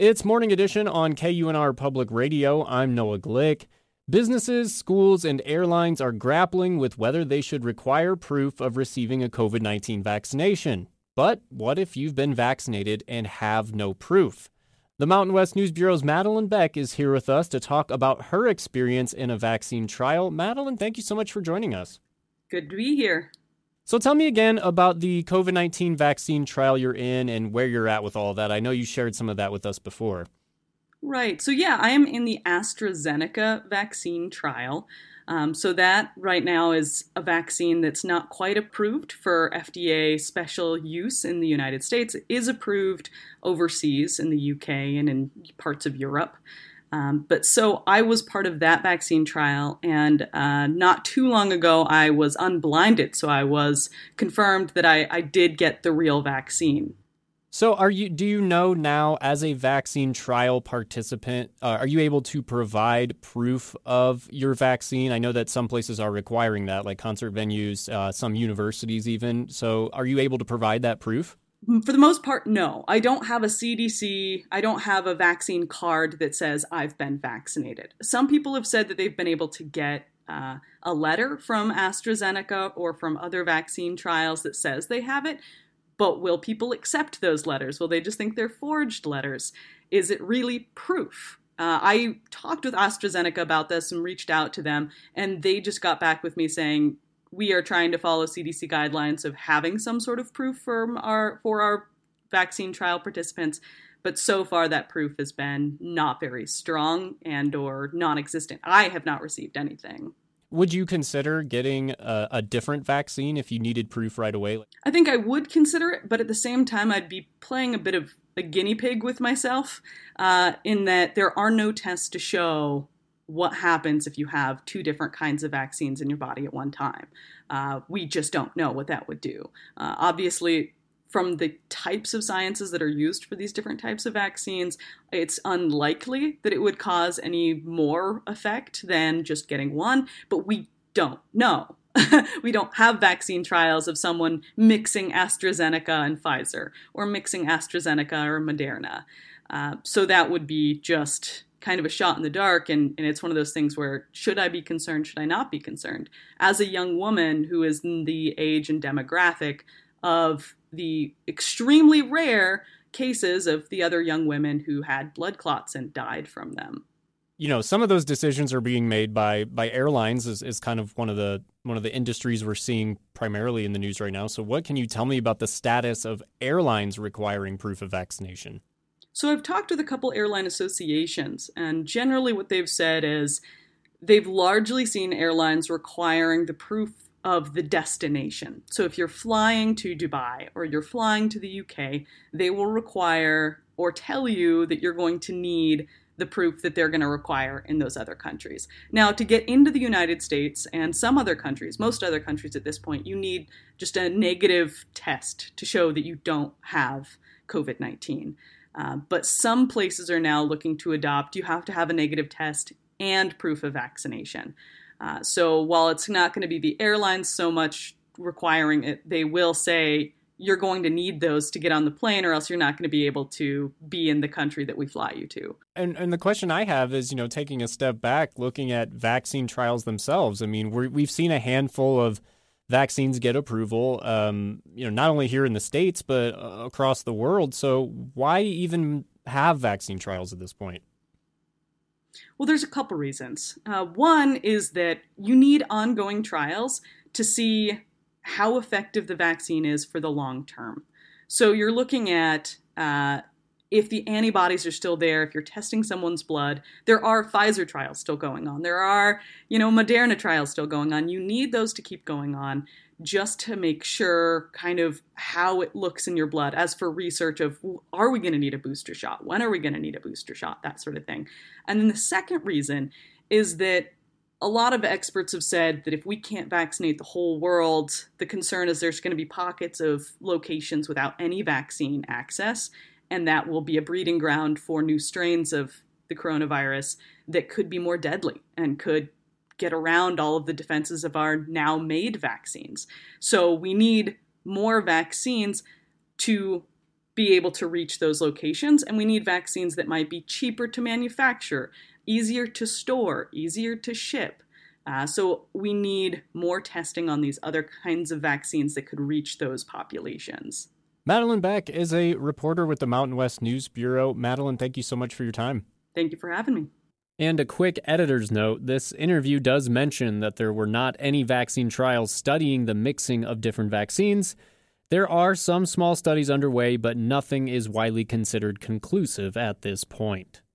It's Morning Edition on KUNR Public Radio. I'm Noah Glick. Businesses, schools, and airlines are grappling with whether they should require proof of receiving a COVID-19 vaccination. But what if you've been vaccinated and have no proof? The Mountain West News Bureau's Madeline Beck is here with us to talk about her experience in a vaccine trial. Madeline, thank you so much for joining us. Good to be here. So tell me again about the COVID-19 vaccine trial you're in and where you're at with all of that. I know you shared some of that with us before. Right. So I am in the AstraZeneca vaccine trial. So that right now is a vaccine that's not quite approved for FDA special use in the United States. It is approved overseas in the UK and in parts of Europe. But so I was part of that vaccine trial, and not too long ago I was unblinded, so I was confirmed that I did get the real vaccine. So do you know now, as a vaccine trial participant, are you able to provide proof of your vaccine? I know that some places are requiring that, like concert venues, some universities even. So are you able to provide that proof? For the most part, no. I don't have a CDC, I don't have a vaccine card that says I've been vaccinated. Some people have said that they've been able to get a letter from AstraZeneca or from other vaccine trials that says they have it, but will people accept those letters? Will they just think they're forged letters? Is it really proof? I talked with AstraZeneca about this and reached out to them, and they just got back with me saying, we are trying to follow CDC guidelines of having some sort of proof for our vaccine trial participants, but so far that proof has been not very strong and or non-existent. I have not received anything. Would you consider getting a different vaccine if you needed proof right away? I think I would consider it, but at the same time, I'd be playing a bit of a guinea pig with myself in that there are no tests to show what happens if you have two different kinds of vaccines in your body at one time. We just don't know what that would do. Obviously, from the types of sciences that are used for these different types of vaccines, it's unlikely that it would cause any more effect than just getting one, but we don't know. We don't have vaccine trials of someone mixing AstraZeneca and Pfizer, or mixing AstraZeneca or Moderna. So that would be just kind of a shot in the dark, and it's one of those things where, should I be concerned, should I not be concerned? As a young woman who is in the age and demographic of the extremely rare cases of the other young women who had blood clots and died from them. You know, some of those decisions are being made by airlines is kind of one of the industries we're seeing primarily in the news right now. So what can you tell me about the status of airlines requiring proof of vaccination? So I've talked with a couple airline associations, and generally what they've said is they've largely seen airlines requiring the proof of the destination. So if you're flying to Dubai or you're flying to the UK, they will require or tell you that you're going to need the proof that they're going to require in those other countries. Now, to get into the United States and some other countries, most other countries at this point, you need just a negative test to show that you don't have COVID-19. But some places are now looking to adopt, you have to have a negative test and proof of vaccination. So while it's not going to be the airlines so much requiring it, they will say you're going to need those to get on the plane, or else you're not going to be able to be in the country that we fly you to. And the question I have is, taking a step back, looking at vaccine trials themselves. I mean, we've seen a handful of vaccines get approval, not only here in the States, but across the world. So why even have vaccine trials at this point? Well, there's a couple reasons. One is that you need ongoing trials to see how effective the vaccine is for the long term. So you're looking at if the antibodies are still there, if you're testing someone's blood. There are Pfizer trials still going on. There are, Moderna trials still going on. You need those to keep going on just to make sure kind of how it looks in your blood. As for research of, are we going to need a booster shot? When are we going to need a booster shot? That sort of thing. And then the second reason is that a lot of experts have said that if we can't vaccinate the whole world, the concern is there's going to be pockets of locations without any vaccine access, and that will be a breeding ground for new strains of the coronavirus that could be more deadly and could get around all of the defenses of our now made vaccines. So we need more vaccines to be able to reach those locations, and we need vaccines that might be cheaper to manufacture, easier to store, easier to ship. So we need more testing on these other kinds of vaccines that could reach those populations. Madeline Beck is a reporter with the Mountain West News Bureau. Madeline, thank you so much for your time. Thank you for having me. And a quick editor's note, this interview does mention that there were not any vaccine trials studying the mixing of different vaccines. There are some small studies underway, but nothing is widely considered conclusive at this point.